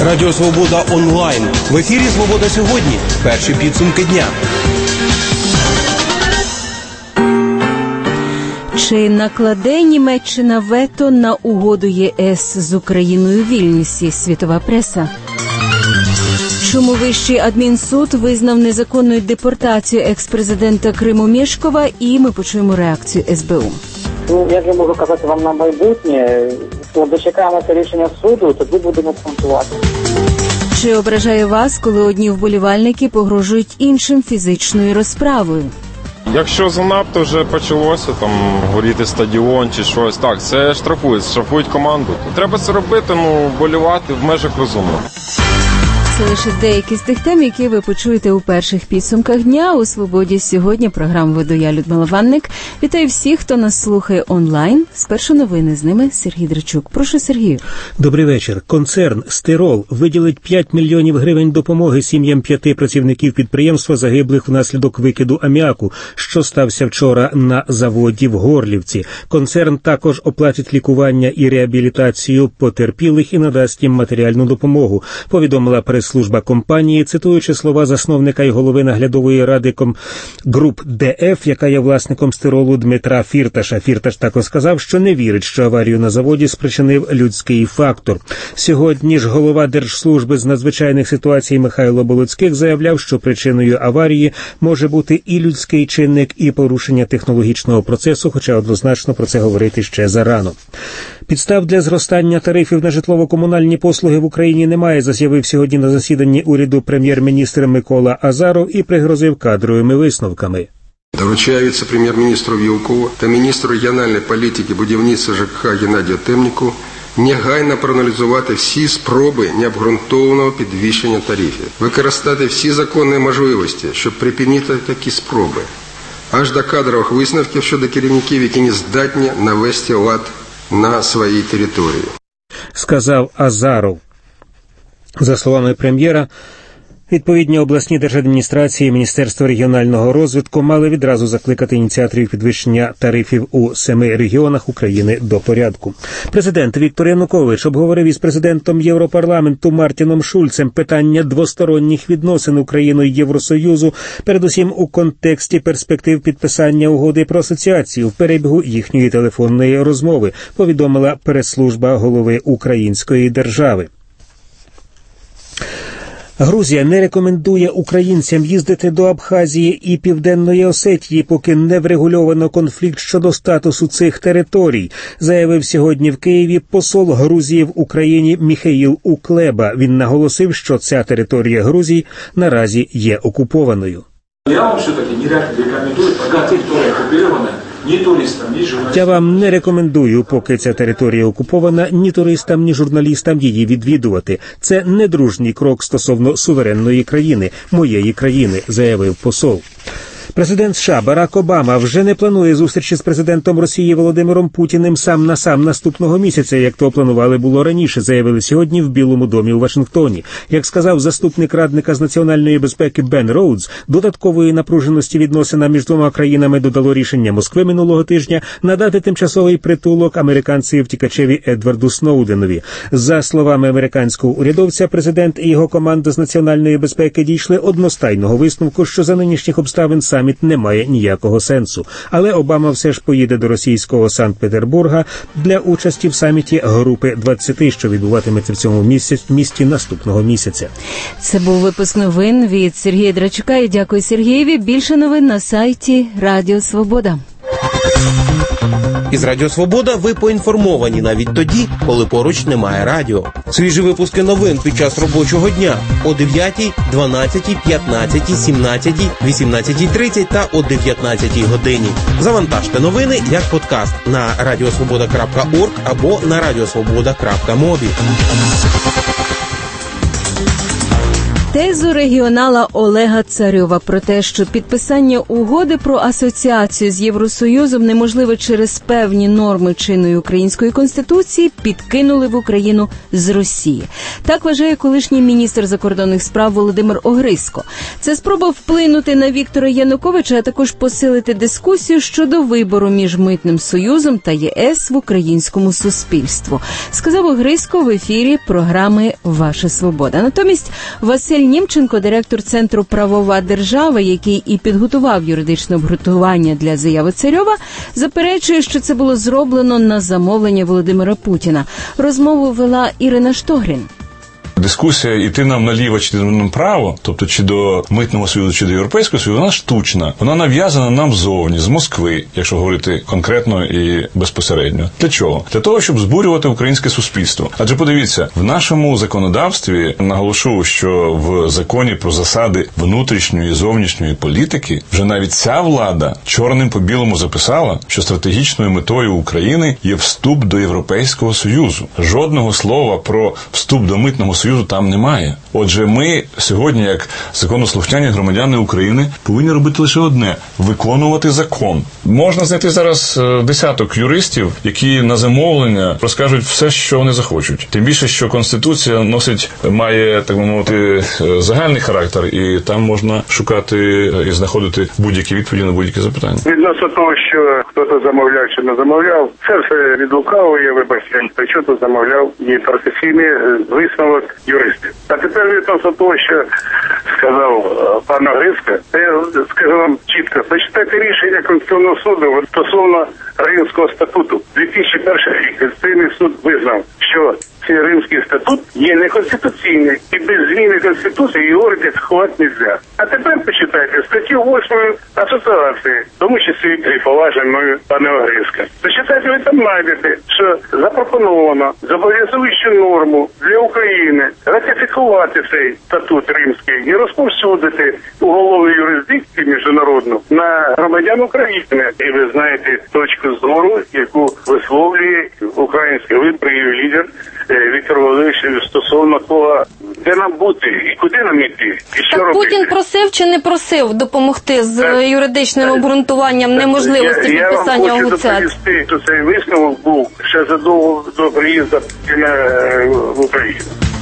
Радіо Свобода онлайн. В ефірі «Свобода сьогодні». Перші підсумки дня. Чи накладе Німеччина вето на угоду ЄС з Україною в Вільнюсі? Світова преса. Чому Вищий адмінсуд визнав незаконною депортацію екс-президента Криму Мєшкова? І ми почуємо реакцію СБУ. Як я можу казати вам на майбутнє, то дочекаємося рішення суду, тоді будемо коментувати. Чи ображає вас, коли одні вболівальники погрожують іншим фізичною розправою? Якщо занадто вже почалося, там, горіти стадіон чи щось, так, це штрафують команду. Треба це робити, вболівати в межах розумного. Це лише деякі з тих тем, які ви почуєте у перших підсумках дня. У «Свободі сьогодні» програму веду я, Людмила Ванник. Вітаю всіх, хто нас слухає онлайн. Спершу новини, з ними Сергій Драчук. Прошу, Сергію. Добрий вечір. Концерн «Стирол» виділить 5 мільйонів гривень допомоги сім'ям 5 працівників підприємства, загиблих внаслідок викиду аміаку, що стався вчора на заводі в Горлівці. Концерн також оплатить лікування і реабілітацію потерпілих і надасть їм матеріальну допомогу, повідомила прес-служба компанії, цитуючи слова засновника і голови наглядової ради груп ДФ, яка є власником «Стиролу» Дмитра Фірташа. Фірташ також сказав, що не вірить, що аварію на заводі спричинив людський фактор. Сьогодні ж голова Держслужби з надзвичайних ситуацій Михайло Болоцьких заявляв, що причиною аварії може бути і людський чинник, і порушення технологічного процесу, хоча однозначно про це говорити ще зарано. Підстав для зростання тарифів на житлово-комунальні послуги в Україні немає, заявив сьогодні на засіданні уряду прем'єр-міністр Микола Азаров і пригрозив кадровими висновками. Доручаю віце-прем'єр-міністру Вілкову та міністру регіональної політики, будівництва ЖКХ Геннадію Темніку негайно проаналізувати всі спроби необґрунтованого підвищення тарифів, використати всі законні можливості, щоб припинити такі спроби, аж до кадрових висновків щодо керівників, які не здатні навести лад на своїй території. Сказав Азаров. За словами прем'єра, відповідні обласні держадміністрації і Міністерство регіонального розвитку мали відразу закликати ініціаторів підвищення тарифів у 7 регіонах України до порядку. Президент Віктор Янукович обговорив із президентом Європарламенту Мартіном Шульцем питання двосторонніх відносин України і Євросоюзу, передусім у контексті перспектив підписання угоди про асоціацію в перебігу їхньої телефонної розмови, повідомила прес-служба голови української держави. Грузія не рекомендує українцям їздити до Абхазії і Південної Осетії, поки не врегульовано конфлікт щодо статусу цих територій, заявив сьогодні в Києві посол Грузії в Україні Міхаїл Уклеба. Він наголосив, що ця територія Грузії наразі є окупованою. Я вам все-таки не рекомендую, поки територія окупована, ні туристам, ні журналістам. Я вам не рекомендую, поки ця територія окупована, ні туристам, ні журналістам її відвідувати. Це недружній крок стосовно суверенної країни, моєї країни, заявив посол. Президент США Барак Обама вже не планує зустрічі з президентом Росії Володимиром Путіним сам на сам наступного місяця, як то планували було раніше, заявили сьогодні в Білому домі у Вашингтоні. Як сказав заступник радника з національної безпеки Бен Роудс, додаткової напруженості відносина між двома країнами додало рішення Москви минулого тижня надати тимчасовий притулок американцеві-втікачеві Едварду Сноуденові. За словами американського урядовця, президент і його команда з національної безпеки дійшли одностайного висновку, що за нинішніх обставин саміт не має ніякого сенсу. Але Обама все ж поїде до російського Санкт-Петербурга для участі в саміті Групи 20, що відбуватиметься в цьому місті наступного місяця. Це був випуск новин від Сергія Драчука. І дякую Сергієві. Більше новин на сайті Радіо Свобода. Із Радіо Свобода ви поінформовані навіть тоді, коли поруч немає радіо. Свіжі випуски новин під час робочого дня о 9, 12, 15, 17, 18:30 та о 19 годині. Завантажте новини як подкаст на radiosvoboda.org або на radiosvoboda.mobi. Тезу регіонала Олега Царьова про те, що підписання угоди про асоціацію з Євросоюзом неможливе через певні норми чинної української конституції, підкинули в Україну з Росії. Так вважає колишній міністр закордонних справ Володимир Огризко. Це спроба вплинути на Віктора Януковича, а також посилити дискусію щодо вибору між Митним Союзом та ЄС в українському суспільству, сказав Огризко в ефірі програми «Ваша свобода». Натомість Василь Німченко, директор Центру «Правова держава», який і підготував юридичне обґрунтування для заяви Царьова, заперечує, що це було зроблено на замовлення Володимира Путіна. Розмову вела Ірина Штогрін. Дискусія йти нам наліво чи направо, тобто чи до Митного Союзу, чи до Європейського Союзу, вона штучна. Вона нав'язана нам ззовні, з Москви, якщо говорити конкретно і безпосередньо. Для чого? Для того, щоб збурювати українське суспільство. Адже подивіться, в нашому законодавстві, наголошу, що в законі про засади внутрішньої і зовнішньої політики вже навіть ця влада чорним по білому записала, що стратегічною метою України є вступ до Європейського Союзу. Жодного слова про вступ до Митного Союзу там немає. Отже, ми сьогодні, як законослухняні громадяни України, повинні робити лише одне – виконувати закон. Можна знайти зараз десяток юристів, які на замовлення розкажуть все, що вони захочуть. Тим більше, що Конституція має, так би мовити, загальний характер, і там можна шукати і знаходити будь-які відповіді на будь-які запитання. Відносно того, що хтось замовляв чи не замовляв, це все від лукавого, я вибачте, що тут замовляв і професійний висновок юристів. А тепер відносно того, що сказав пан Огризко, я скажу вам чітко, почитайте рішення Конституційного суду стосовно Римського статуту. 2001 рік Конституційний суд визнав, що цей Римський статут є неконституційний і без зміни Конституції його ратифікувати не можна. А тепер почитайте статтю 8 асоціації, в тому числі і поважною пане Огризко. Почитайте, ви там знайдете, що запропоновано зобов'язуючу норму для України ратифікувати цей статут Римський і розповсюдити уголовну юрисдикцію міжнародну на громадян України. І ви знаєте точку зору, яку висловлює український виборів лідер Віктор Володимирович стосовно того, де нам бути і куди нам йти, і що так робити. Путін просив чи не просив допомогти з юридичним обґрунтуванням неможливості підписання угоди? Я вам хочу доповісти, що цей висновок був ще задовго до приїзду в Україну.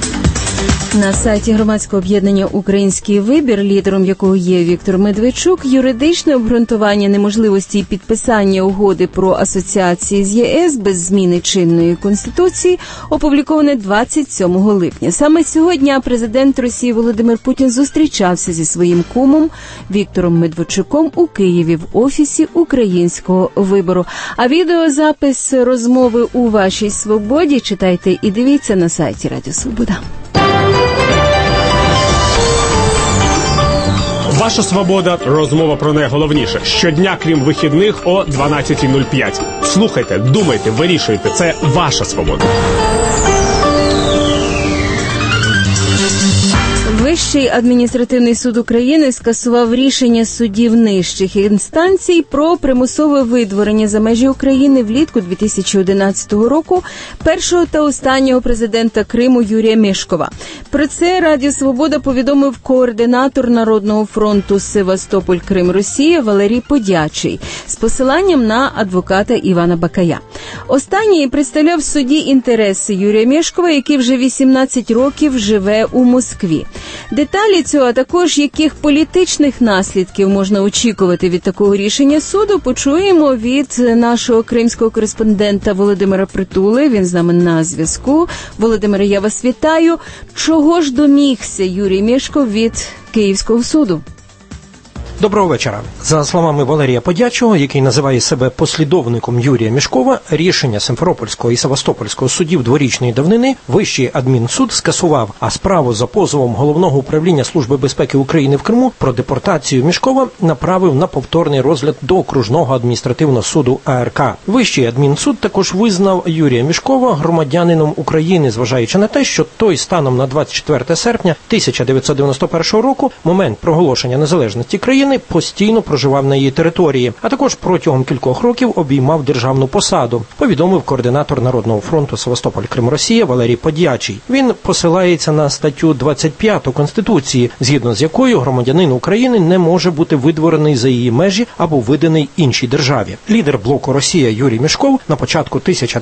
На сайті громадського об'єднання «Український вибір», лідером якого є Віктор Медведчук, юридичне обґрунтування неможливості підписання угоди про асоціації з ЄС без зміни чинної Конституції опубліковане 27 липня. Саме цього дня президент Росії Володимир Путін зустрічався зі своїм кумом Віктором Медведчуком у Києві в офісі «Українського вибору». А відеозапис розмови у вашій свободі читайте і дивіться на сайті Радіо Свобода. Ваша свобода. Розмова про найголовніше. Щодня, крім вихідних, о 12:05. Слухайте, думайте, вирішуйте. Це ваша свобода. Вищий адміністративний суд України скасував рішення судів нижчих інстанцій про примусове видворення за межі України влітку 2011 року першого та останнього президента Криму Юрія Мешкова. Про це Радіо Свобода повідомив координатор Народного фронту Севастополь Крим Росія Валерій Подячий з посиланням на адвоката Івана Бакая. Останній представляв в суді інтереси Юрія Мешкова, який вже 18 років живе у Москві. Деталі цього, а також яких політичних наслідків можна очікувати від такого рішення суду, почуємо від нашого кримського кореспондента Володимира Притули. Він з нами на зв'язку. Володимире, я вас вітаю. Чого ж домігся Юрій Мешков від Київського суду? Доброго вечора. За словами Валерія Подячого, який називає себе послідовником Юрія Мешкова, рішення Симферопольського і Севастопольського судів дворічної давнини Вищий адмінсуд скасував, а справу за позовом Головного управління Служби безпеки України в Криму про депортацію Мешкова направив на повторний розгляд до Окружного адміністративного суду АРК. Вищий адмінсуд також визнав Юрія Мешкова громадянином України, зважаючи на те, що той станом на 24 серпня 1991 року, момент проголошення незалежності країни, України постійно проживав на її території, а також протягом кількох років обіймав державну посаду, повідомив координатор Народного фронту Севастополь Крим Росія Валерій Подячий. Він посилається на статтю 25 Конституції, згідно з якою громадянин України не може бути видворений за її межі або виданий іншій державі. Лідер блоку Росія Юрій Мішков на початку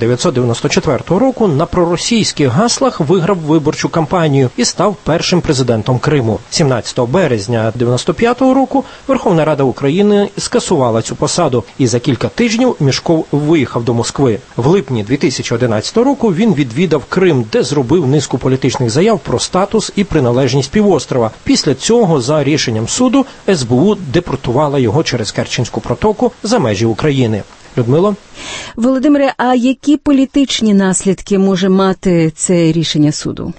1994 року на проросійських гаслах виграв виборчу кампанію і став першим президентом Криму. 17 березня 1995 року Верховна Рада України скасувала цю посаду, і за кілька тижнів Мішков виїхав до Москви. В липні 2011 року він відвідав Крим, де зробив низку політичних заяв про статус і приналежність півострова. Після цього, за рішенням суду, СБУ депортувала його через Керченську протоку за межі України. Людмило? Володимире, а які політичні наслідки може мати це рішення суду?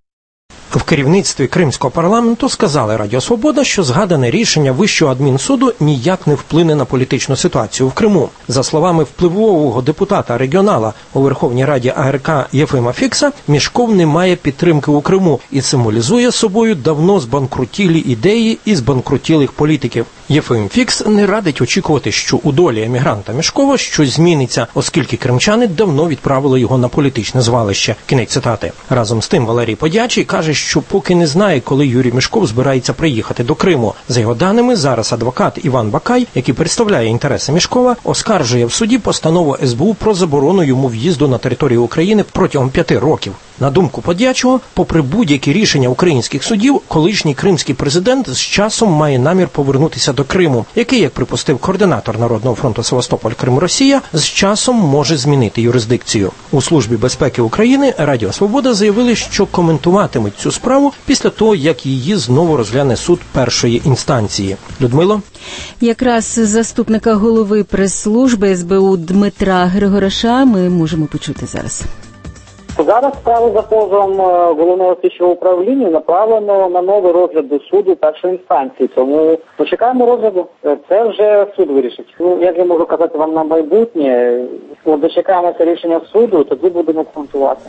В керівництві Кримського парламенту сказали Радіо Свобода, що згадане рішення Вищого адмінсуду ніяк не вплине на політичну ситуацію в Криму. За словами впливового депутата-регіонала у Верховній Раді АРК Єфима Фікса, Мішков не має підтримки у Криму і символізує собою давно збанкрутілі ідеї і збанкрутілих політиків. Єфим Фікс не радить очікувати, що у долі емігранта Мішкова щось зміниться, оскільки кримчани давно відправили його на політичне звалище. Кінець цитати. Разом з тим Валерій Подячий каже, що поки не знає, коли Юрій Мішков збирається приїхати до Криму. За його даними, зараз адвокат Іван Бакай, який представляє інтереси Мішкова, оскаржує в суді постанову СБУ про заборону йому в'їзду на територію України протягом 5 років. На думку Подячого, попри будь-які рішення українських судів, колишній кримський президент з часом має намір повернутися до Криму, який, як припустив координатор Народного фронту Севастополь Крим Росія, з часом може змінити юрисдикцію. У Службі безпеки України Радіо Свобода заявили, що коментуватимуть цю справу після того, як її знову розгляне суд першої інстанції. Людмило? Якраз заступника голови прес-служби СБУ Дмитра Григораша ми можемо почути зараз. Зараз справу за позовом Головного слідчого управління направлено на новий розгляд до суду першої інстанції. Тому почекаємо розгляду. Це вже суд вирішить. Як я можу казати вам на майбутнє, дочекаємося рішення суду, тоді будемо коментувати.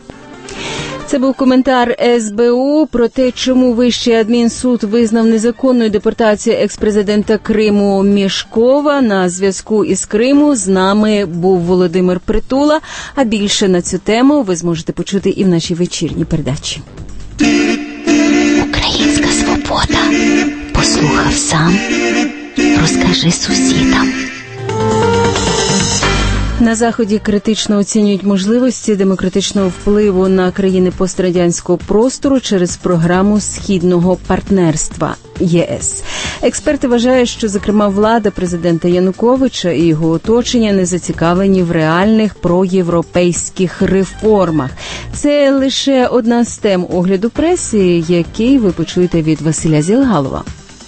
Це був коментар СБУ про те, чому Вищий адмінсуд визнав незаконною депортацію екс-президента Криму Мішкова. На зв'язку із Криму з нами був Володимир Притула. А більше на цю тему ви зможете почути і в нашій вечірній передачі. Українська свобода. Послухав сам. Розкажи сусідам. На Заході критично оцінюють можливості демократичного впливу на країни пострадянського простору через програму Східного партнерства ЄС. Експерти вважають, що, зокрема, влада президента Януковича і його оточення не зацікавлені в реальних проєвропейських реформах. Це лише одна з тем огляду преси, який ви почуєте від Василя Зілгалова.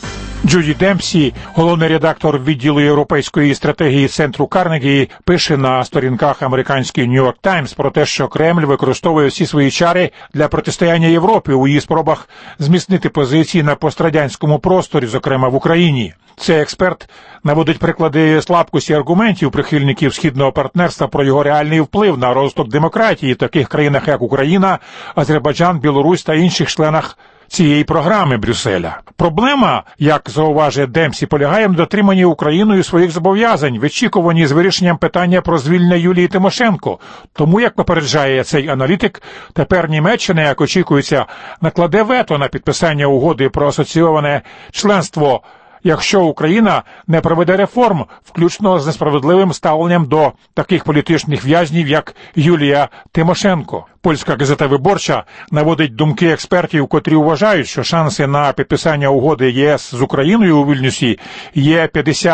Джуді Демпсі, головний редактор відділу європейської стратегії Центру Карнегі, пише на сторінках американської New York Times про те, що Кремль використовує всі свої чари для протистояння Європі у її спробах зміцнити позиції на пострадянському просторі, зокрема в Україні. Цей експерт наводить приклади слабкості аргументів прихильників Східного партнерства про його реальний вплив на розвиток демократії в таких країнах, як Україна, Азербайджан, Білорусь та інших членах цієї програми Брюсселя. Проблема, як зауважує Демпсі, полягає в дотриманні Україною своїх зобов'язань в очікуванні з вирішенням питання про звільнення Юлії Тимошенко. Тому, як попереджає цей аналітик, тепер Німеччина, як очікується, накладе вето на підписання угоди про асоційоване членство, якщо Україна не проведе реформ, включно з несправедливим ставленням до таких політичних в'язнів, як Юлія Тимошенко. Польська газета «Виборча» наводить думки експертів, котрі вважають, що шанси на підписання угоди ЄС з Україною у Вільнюсі є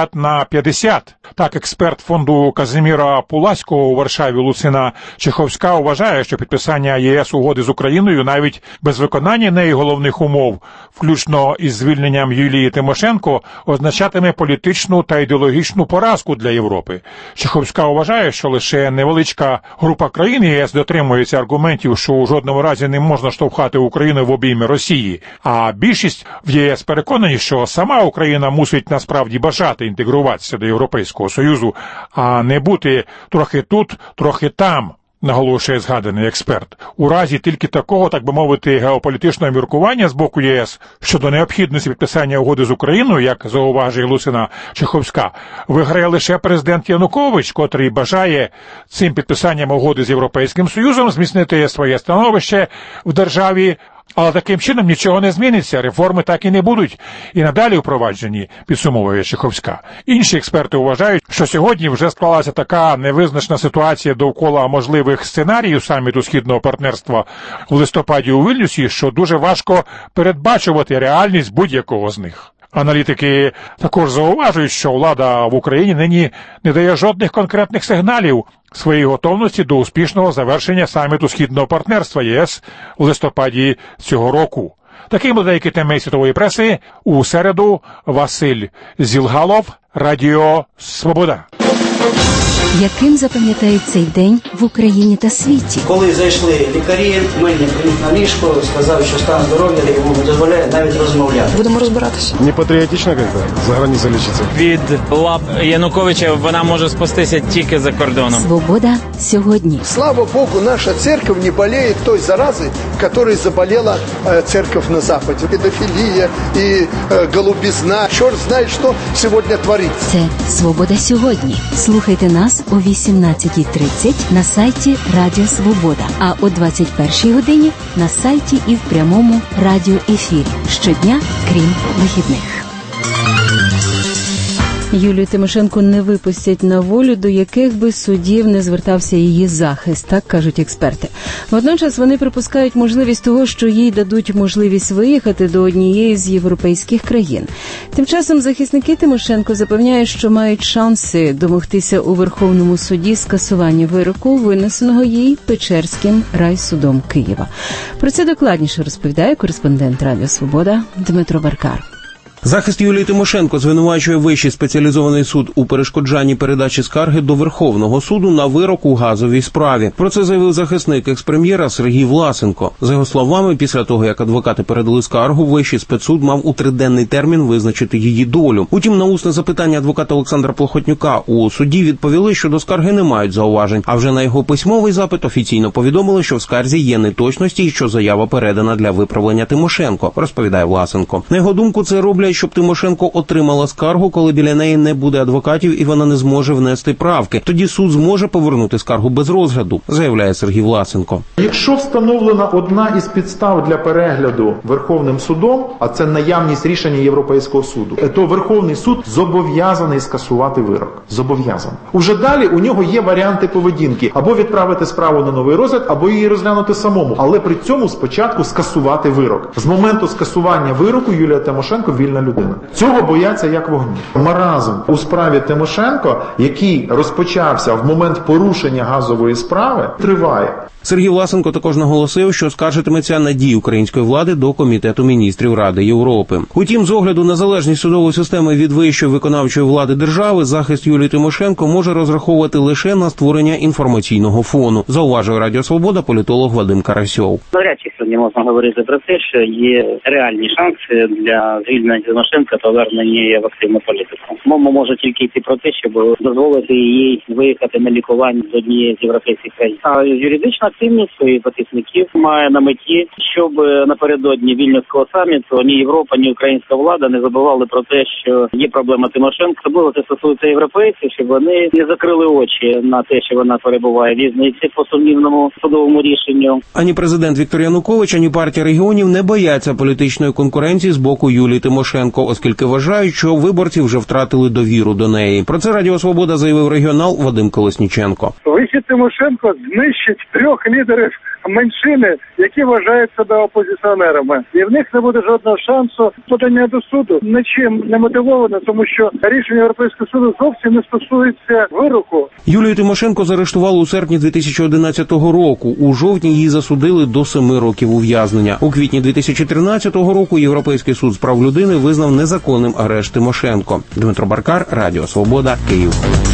50/50. Так, експерт фонду Казиміра Пуласького у Варшаві Луцина Чеховська вважає, що підписання ЄС угоди з Україною навіть без виконання неї головних умов, включно із звільненням Юлії Тимошенко, означатиме політичну та ідеологічну поразку для Європи. Чеховська вважає, що лише невеличка група країн ЄС дотримується аргументів, що у жодному разі не можна штовхати Україну в обійми Росії, а більшість в ЄС переконані, що сама Україна мусить насправді бажати інтегруватися до Європейського Союзу, а не бути трохи тут, трохи там. наголошує згаданий експерт, у разі тільки такого, так би мовити, геополітичного міркування з боку ЄС щодо необхідності підписання угоди з Україною, як зауважує Лусина Чеховська, виграє лише президент Янукович, котрий бажає цим підписанням угоди з Європейським Союзом зміцнити своє становище в державі. Але таким чином нічого не зміниться, реформи так і не будуть і надалі впроваджені, підсумовує Чеховська. Інші експерти вважають, що сьогодні вже склалася така невизначена ситуація довкола можливих сценаріїв саміту Східного партнерства в листопаді у Вільнюсі, що дуже важко передбачувати реальність будь-якого з них. Аналітики також зауважують, що влада в Україні нині не дає жодних конкретних сигналів своєї готовності до успішного завершення саміту Східного партнерства ЄС у листопаді цього року. Таким були деякі теми світової преси. У середу Василь Зілгалов, Радіо Свобода. Яким запам'ятають цей день в Україні та світі? Коли зайшли лікарі, Мельник ліг на ліжко, сказав, що стан здоров'я йому не дозволяє навіть розмовляти. Будемо розбиратися. Не патріотично, як за границю лічиться. Від лап Януковича вона може спастися тільки за кордоном. Свобода сьогодні. Слава Богу, наша церковь не болеет той зарази, которой заболела церковь на Западе. Педофилия и голубизна. Черт знает, что сегодня творится. Це «Свобода сьогодні». Слухайте нас о 18:30 на сайті Радіо Свобода, а о 21:00 годині на сайті і в прямому радіоефірі. Щодня, крім вихідних. Юлію Тимошенко не випустять на волю, до яких би судів не звертався її захист, так кажуть експерти. Водночас вони припускають можливість того, що їй дадуть можливість виїхати до однієї з європейських країн. Тим часом захисники Тимошенко запевняють, що мають шанси домогтися у Верховному суді скасування вироку, винесеного їй Печерським райсудом Києва. Про це докладніше розповідає кореспондент Радіо Свобода Дмитро Баркар. Захист Юлії Тимошенко звинувачує Вищий спеціалізований суд у перешкоджанні передачі скарги до Верховного суду на вирок у газовій справі. Про це заявив захисник експрем'єра Сергій Власенко. За його словами, після того, як адвокати передали скаргу, Вищий спецсуд мав у 3-денний термін визначити її долю. Утім, на усне запитання адвоката Олександра Плохотнюка у суді відповіли, що до скарги не мають зауважень. А вже на його письмовий запит офіційно повідомили, що в скарзі є неточності і що заява передана для виправлення Тимошенко, розповідає Власенко. На його думку, це роблять, щоб Тимошенко отримала скаргу, коли біля неї не буде адвокатів і вона не зможе внести правки. Тоді суд зможе повернути скаргу без розгляду, заявляє Сергій Власенко. Якщо встановлена одна із підстав для перегляду Верховним судом, а це наявність рішення Європейського суду, то Верховний суд зобов'язаний скасувати вирок. Зобов'язаний. Уже далі у нього є варіанти поведінки. Або відправити справу на новий розгляд, або її розглянути самому. Але при цьому спочатку скасувати вирок. З моменту скасування вироку Юлія Тимошенко вільна людина. Цього бояться як вогню. Маразм у справі Тимошенко, який розпочався в момент порушення газової справи, триває. Сергій Власенко також наголосив, що скаржитиметься на дії української влади до Комітету міністрів Ради Європи. Утім, з огляду на залежність судової системи від вищої виконавчої влади держави, захист Юлії Тимошенко може розраховувати лише на створення інформаційного фону, зауважує Радіо Свобода політолог Вадим Карасьов. Навряд чи сьогодні можна говорити про те, що є реальні шанси для звільнення Тимошенко та повернення її в активну політику. Мова може тільки йти про те, щоб дозволити їй виїхати на лікування з однієї з європейських країн. А юридична активність своїх захисників має на меті, щоб напередодні Вільнюського саміту ні Європа, ні українська влада не забували про те, що є проблема Тимошенко. Особливо це стосується європейців, щоб вони не закрили очі на те, що вона перебуває в в'язниці по сумнівному судовому рішенню. Ані президент Віктор Янукович, ані партія регіонів не бояться політичної конкуренції з боку Юлії Тимошенко, оскільки вважають, що виборці вже втратили довіру до неї. Про це Радіо Свобода заявив регіонал Вадим Колесніченко. Вихід Тимошенко знищить 3 лідерів меншини, які вважають себе опозиціонерами. І в них не буде жодного шансу. Подання до суду нічим не мотивоване, тому що рішення Європейського суду зовсім не стосується вироку. Юлію Тимошенко заарештували у серпні 2011 року. У жовтні її засудили до 7 років ув'язнення. У квітні 2013 року Європейський суд з прав людини визнав незаконним арешт Тимошенко. Дмитро Баркар, Радіо Свобода, Київ.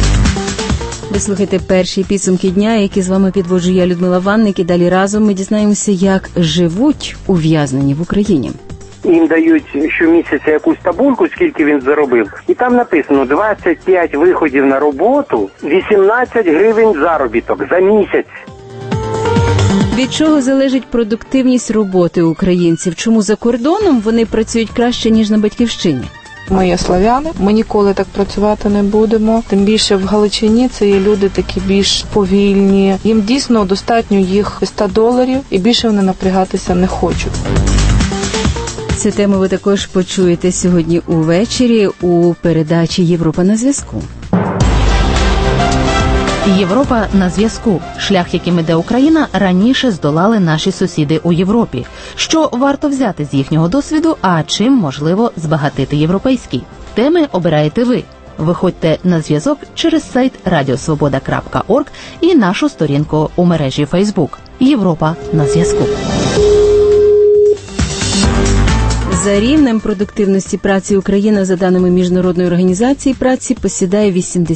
Ви слухаєте перші підсумки дня, які з вами підводжу я, Людмила Ванник, і далі разом ми дізнаємося, як живуть ув'язнені в Україні. Їм дають щомісяця якусь табунку, скільки він заробив, і там написано 25 виходів на роботу, 18 гривень заробіток за місяць. Від чого залежить продуктивність роботи українців? Чому за кордоном вони працюють краще, ніж на батьківщині? Ми є славяни, ми ніколи так працювати не будемо. Тим більше в Галичині це є люди такі більш повільні. Їм дійсно достатньо їх $100 і більше вони напрягатися не хочуть. Цю тему ви також почуєте сьогодні увечері у передачі «Європа на зв'язку». Європа на зв'язку. Шлях, яким іде Україна, раніше здолали наші сусіди у Європі. Що варто взяти з їхнього досвіду, а чим можливо збагатити європейський? Теми обираєте ви. Виходьте на зв'язок через сайт radiosvoboda.org і нашу сторінку у мережі Facebook. Європа на зв'язку. За рівнем продуктивності праці Україна, за даними Міжнародної організації праці, посідає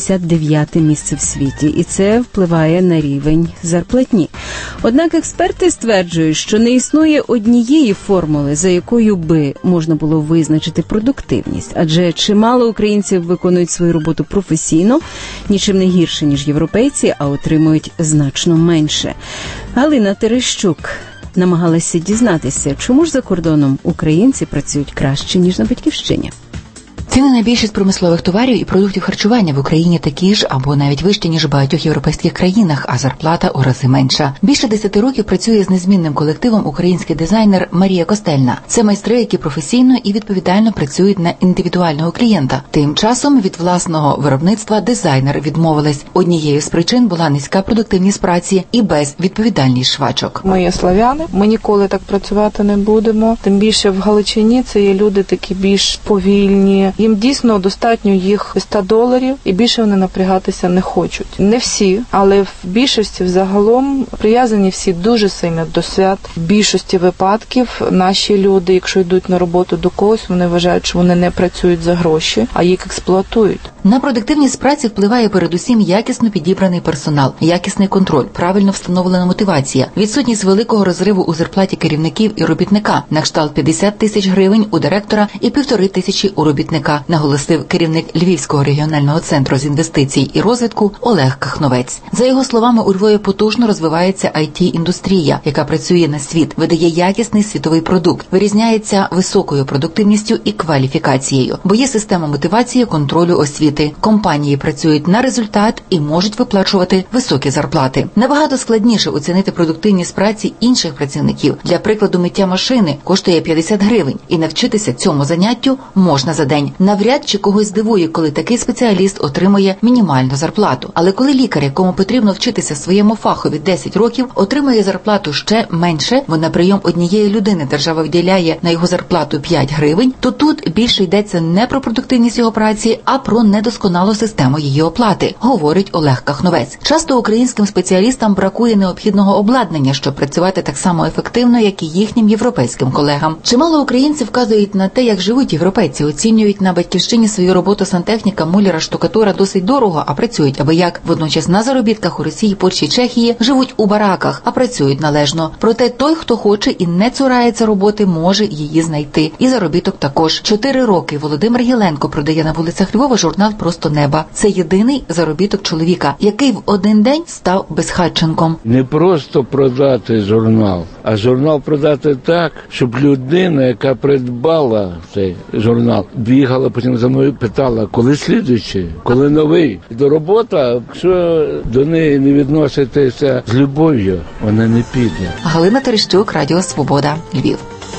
89-те місце в світі. І це впливає на рівень зарплатні. Однак експерти стверджують, що не існує однієї формули, за якою би можна було визначити продуктивність. Адже чимало українців виконують свою роботу професійно, нічим не гірше, ніж європейці, а отримують значно менше. Галина Терещук намагалася дізнатися, чому ж за кордоном українці працюють краще, ніж на батьківщині. Ціни на більшість промислових товарів і продуктів харчування в Україні такі ж або навіть вищі, ніж в багатьох європейських країнах, а зарплата у рази менша. Більше 10 років працює з незмінним колективом український дизайнер Марія Костельна. Це майстри, які професійно і відповідально працюють на індивідуального клієнта. Тим часом від власного виробництва дизайнер відмовилась. Однією з причин була низька продуктивність праці і безвідповідальність швачок. Ми є славяни, ми ніколи так працювати не будемо. Тим більше в Галичині це є люди такі більш повільні. Їм дійсно достатньо їх $100 і більше вони напрягатися не хочуть. Не всі, але в більшості взагалом прив'язані всі дуже сильно до свят. В більшості випадків наші люди, якщо йдуть на роботу до когось, вони вважають, що вони не працюють за гроші, а їх експлуатують. На продуктивність праці впливає передусім якісно підібраний персонал, якісний контроль, правильно встановлена мотивація, відсутність великого розриву у зарплаті керівників і робітника, на кшталт 50 тисяч гривень у директора і 1500 у робітника, наголосив керівник Львівського регіонального центру з інвестицій і розвитку Олег Кахновець. За його словами, у Львові потужно розвивається IT-індустрія, яка працює на світ, видає якісний світовий продукт, вирізняється високою продуктивністю і кваліфікацією, бо є система мотивації, контролю, освіти. Компанії працюють на результат і можуть виплачувати високі зарплати. Набагато складніше оцінити продуктивність праці інших працівників. Для прикладу, миття машини коштує 50 гривень, і навчитися цьому заняттю можна за день. Навряд чи когось здивує, коли такий спеціаліст отримує мінімальну зарплату. Але коли лікар, якому потрібно вчитися своєму фахові 10 років, отримує зарплату ще менше, бо на прийом однієї людини держава виділяє на його зарплату 5 гривень, то тут більше йдеться не про продуктивність його праці, а про недосконалу систему її оплати, говорить Олег Кахновець. Часто українським спеціалістам бракує необхідного обладнання, щоб працювати так само ефективно, як і їхнім європейським колегам. Чимало українців вказують на те, як живуть європейці, оцінюють на батьківщині свою роботу сантехніка, муляра, штукатура досить дорого, а працюють аби як. Водночас на заробітках у Росії, Польщі, Чехії живуть у бараках, а працюють належно. Проте той, хто хоче і не цурається роботи, може її знайти. І заробіток також. 4 роки Володимир Гіленко продає на вулицях Львова журнал «Просто неба». Це єдиний заробіток чоловіка, який в один день став безхатченком. Не просто продати журнал, а журнал продати так, щоб людина, яка придбала цей журнал, бігала потім за мною, питала, коли слідуючий, коли новий. До робота, якщо до неї не відноситися з любов'ю, вона не піде. Галина Терещук, Радіо Свобода, Львів.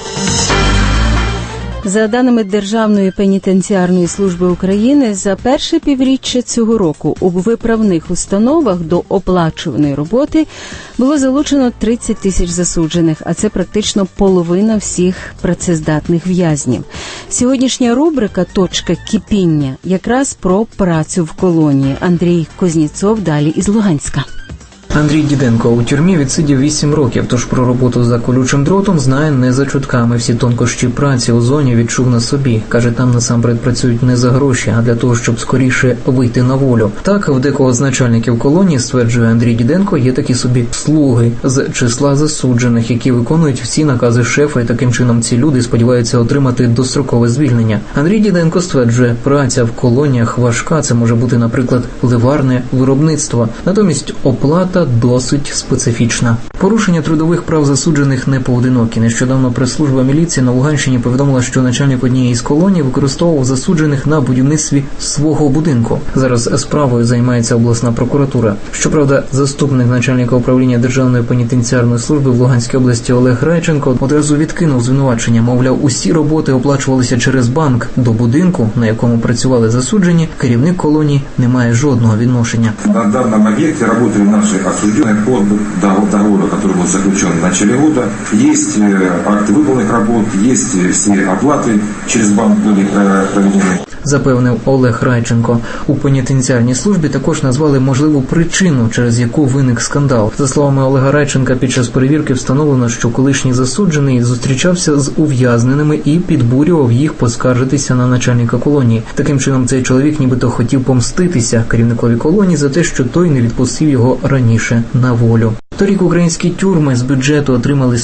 За даними Державної пенітенціарної служби України, за перше півріччя цього року у виправних установах до оплачуваної роботи було залучено 30 тисяч засуджених, а це практично половина всіх працездатних в'язнів. Сьогоднішня рубрика «Точка кипіння» якраз про працю в колонії. Андрій Козніцов далі із Луганська. Андрій Діденко у тюрмі відсидів 8 років, тож про роботу за колючим дротом знає не за чутками. Всі тонкощі праці у зоні відчув на собі. Каже, там насамперед працюють не за гроші, а для того, щоб скоріше вийти на волю. Так, в декого з начальників колонії, стверджує Андрій Діденко, є такі собі слуги з числа засуджених, які виконують всі накази шефа, і таким чином ці люди сподіваються отримати дострокове звільнення. Андрій Діденко стверджує, праця в колоніях важка, це може бути, наприклад, ливарне виробництво. Натомість оплата робота досить специфічна. Порушення трудових прав засуджених не поодинокі. Нещодавно прес-служба міліції на Луганщині повідомила, що начальник однієї з колоній використовував засуджених на будівництві свого будинку. Зараз справою займається обласна прокуратура. Щоправда, заступник начальника управління Державної пенітенціарної служби в Луганській області Олег Райченко одразу відкинув звинувачення. Мовляв, усі роботи оплачувалися через банк. До будинку, на якому працювали засуджені, керівник колонії не має жодного відношення. На данном объекте работали наши осужденные по договору, который был заключен в начале года. Есть акты выполненных работ, есть все оплаты через банк были проведены. Запевнив Олег Райченко. У пенітенціарній службі також назвали можливу причину, через яку виник скандал. За словами Олега Райченка, під час перевірки встановлено, що колишній засуджений зустрічався з ув'язненими і підбурював їх поскаржитися на начальника колонії. Таким чином, цей чоловік нібито хотів помститися керівникові колонії за те, що той не відпустив його раніше на волю. Торік українські тюрми з бюджету отримали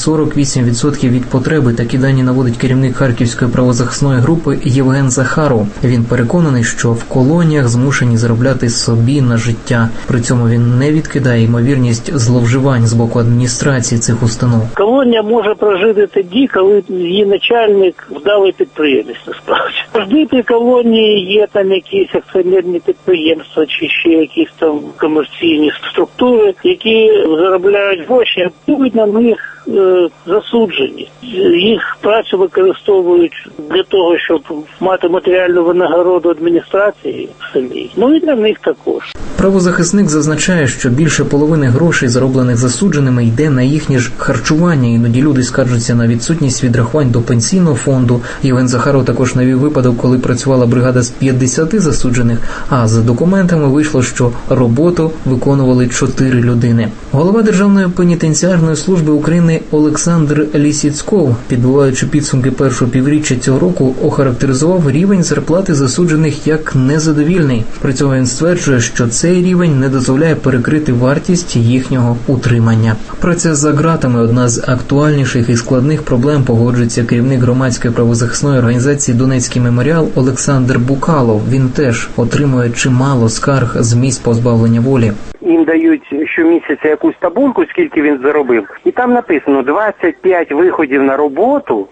48% від потреби. Такі дані наводить керівник Харківської правозахисної групи Євген Захаров. Він переконаний, що в колоніях змушені заробляти собі на життя. При цьому він не відкидає ймовірність зловживань з боку адміністрації цих установ. Колонія може прожити тоді, коли її начальник вдалий підприємець, насправді. Завжди при колонії є там якісь акціонерні підприємства чи ще якісь там комерційні структури, які заробляють гроші, а будуть на них засуджені. Їх працю використовують для того, щоб мати матеріальну винагороду адміністрації самій. Ну і для них також. Правозахисник зазначає, що більше половини грошей, зароблених засудженими, йде на їхнє ж харчування. Іноді люди скаржаться на відсутність відрахувань до пенсійного фонду. Євген Захаров також навів випадок, коли працювала бригада з 50 засуджених, а за документами вийшло, що роботу виконували 4 людини. Голова Державної пенітенціарної служби України Олександр Лісіцьков, підбиваючи підсумки першого півріччя цього року, охарактеризував рівень зарплати засуджених як незадовільний. При цьому він стверджує, що цей рівень не дозволяє перекрити вартість їхнього утримання. Праця за ґратами – одна з актуальніших і складних проблем, погоджується керівник громадської правозахисної організації «Донецький меморіал» Олександр Букалов. Він теж отримує чимало скарг з місць позбавлення волі. Їм дають щомісяця якусь табульку, скільки він заробив, і там написано 25 виходів на роботу,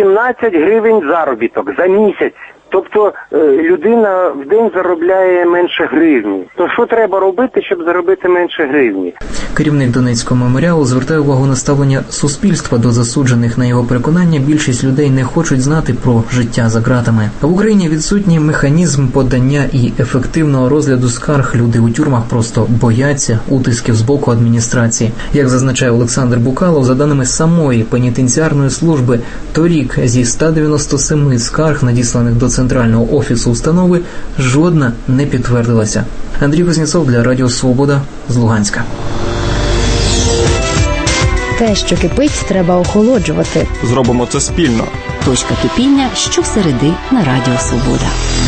18 гривень заробіток за місяць. Тобто людина в день заробляє менше гривні. То що треба робити, щоб заробити менше гривні? Керівник Донецького меморіалу звертає увагу на ставлення суспільства до засуджених. На його переконання, більшість людей не хочуть знати про життя за ґратами. В Україні відсутній механізм подання і ефективного розгляду скарг. Люди у тюрмах просто бояться утисків з боку адміністрації. Як зазначає Олександр Букалов, за даними самої пенітенціарної служби, торік зі 197 скарг, надісланих до центрального офісу установи, жодна не підтвердилася. Андрій Кузнєцов для Радіо Свобода з Луганська. Те, що кипить, треба охолоджувати. Зробимо це спільно. Точка кипіння щосереди на Радіо Свобода.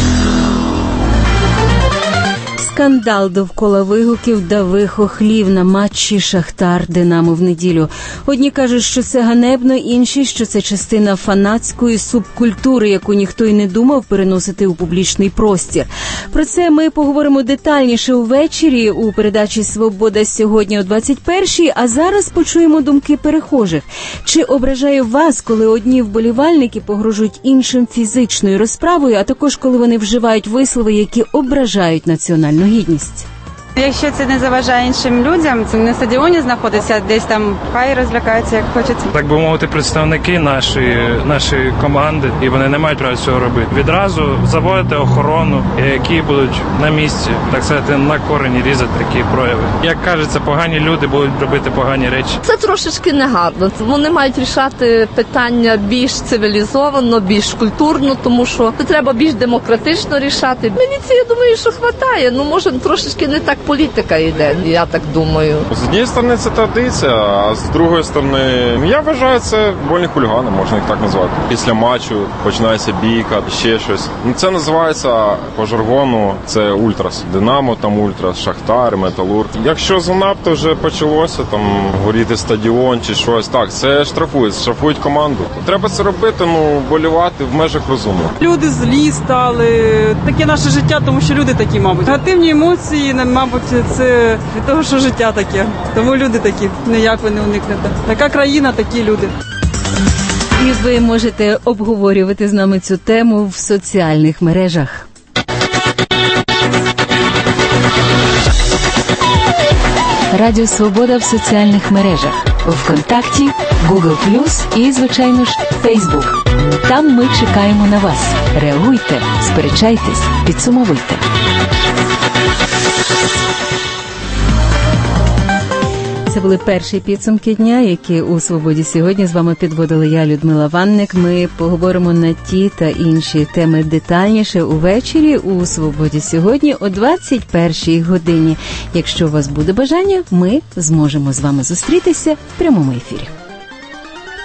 Скандал довкола вигуків Дави Хохлів на матчі Шахтар-Динамо в неділю. Одні кажуть, що це ганебно, інші, що це частина фанатської субкультури, яку ніхто й не думав переносити у публічний простір. Про це ми поговоримо детальніше увечері у передачі «Свобода сьогодні» о 21-й, а зараз почуємо думки перехожих. Чи ображає вас, коли одні вболівальники погрожують іншим фізичною розправою, а також коли вони вживають вислови, які ображають національну гідність? Якщо це не заважає іншим людям, це на стадіоні знаходиться, десь там, хай розлякаються, як хочуть. Так би мовити, представники нашої команди, і вони не мають права цього робити. Відразу заводити охорону, які будуть на місці, так сказати, на корені різати такі прояви. Як кажеться, погані люди будуть робити погані речі. Це трошечки негарно. Вони мають рішати питання більш цивілізовано, більш культурно, тому що це треба більш демократично рішати. Міліції, я думаю, що хватає, може трошечки не так політика йде, я так думаю. З однієї сторони це традиція, а з другої сторони, я вважаю, це вольні хулігани, можна їх так назвати. Після матчу починається бійка, ще щось. Це називається по жаргону, це ультрас. Динамо там ультрас, Шахтар, Металург. Якщо занадто вже почалося, там горіти стадіон чи щось, так, це штрафують команду. Треба це робити, болівати в межах розуму. Люди злі стали, таке наше життя, тому що люди такі, мабуть. Негативні емоції, мабуть, мабуть, це від того, що життя таке. Тому люди такі, ніяк ви не уникнете. Така країна, такі люди. І ви можете обговорювати з нами цю тему в соціальних мережах. Радіо Свобода в соціальних мережах. ВКонтакті, Google+, і, звичайно ж, Facebook. Там ми чекаємо на вас. Реагуйте, сперечайтесь, підсумовуйте. Це були перші підсумки дня, які у «Свободі сьогодні» з вами підводила я, Людмила Ванник. Ми поговоримо на ті та інші теми детальніше увечері у «Свободі сьогодні» о 21-й годині. Якщо у вас буде бажання, ми зможемо з вами зустрітися в прямому ефірі.